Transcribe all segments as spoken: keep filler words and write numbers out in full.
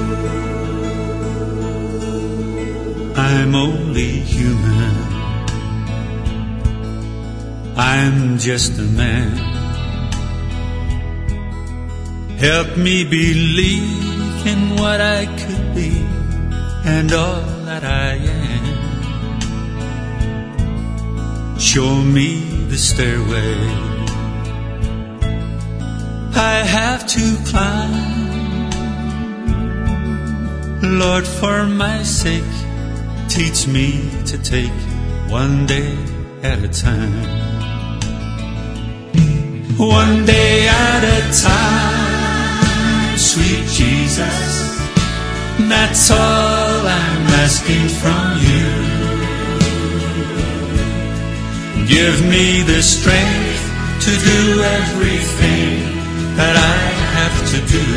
I'm only human. I'm just a man. Help me believe in what I could be and all that I am. Show me the stairway I have to climb. Lord, for my sake, teach me to take one day at a time. One day at a time, sweet Jesus, that's all I'm asking from you. Give me the strength to do everything that I have to do.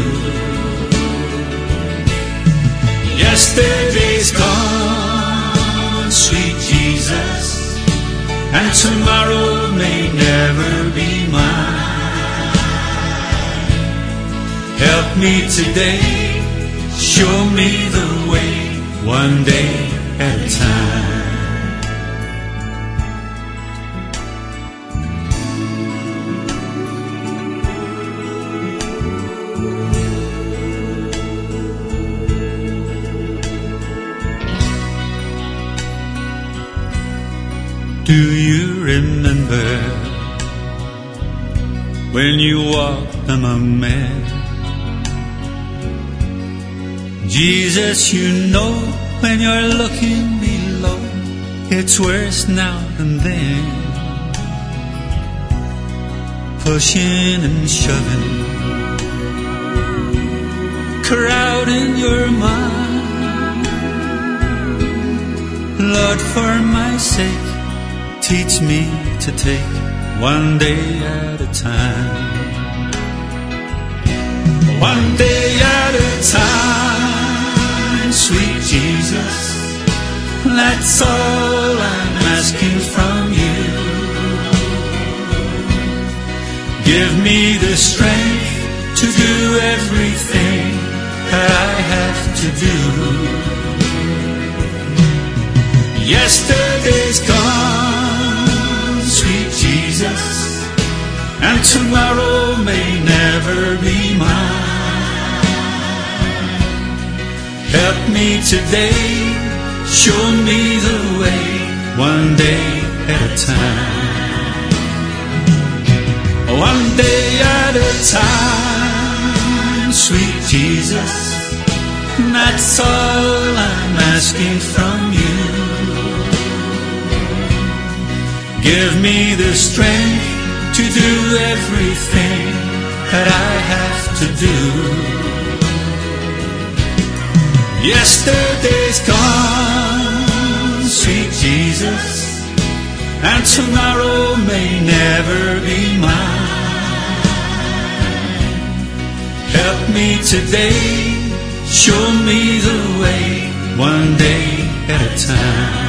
Yesterday's gone, sweet Jesus, and tomorrow may never be mine. Help me today, show me the way, one day at a time. Do you remember when you walked among men? Jesus, you know when you're looking below, it's worse now than then. Pushing and shoving, crowding your mind. Lord, for my sake, teach me to take one day at a time. One day at a time, sweet Jesus, that's all I'm asking from you. Give me the strength to do everything that I have to do. Yesterday's gone, sweet Jesus, and tomorrow may never be mine. Help me today, show me the way, one day at a time. One day at a time, sweet Jesus, that's all I'm asking from you. Give me the strength to do everything that I have to do. Yesterday's gone, sweet Jesus, and tomorrow may never be mine. Help me today, show me the way, one day at a time.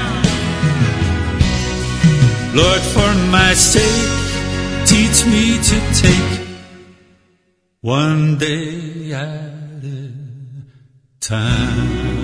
Lord, for my sake, teach me to take one day at a time.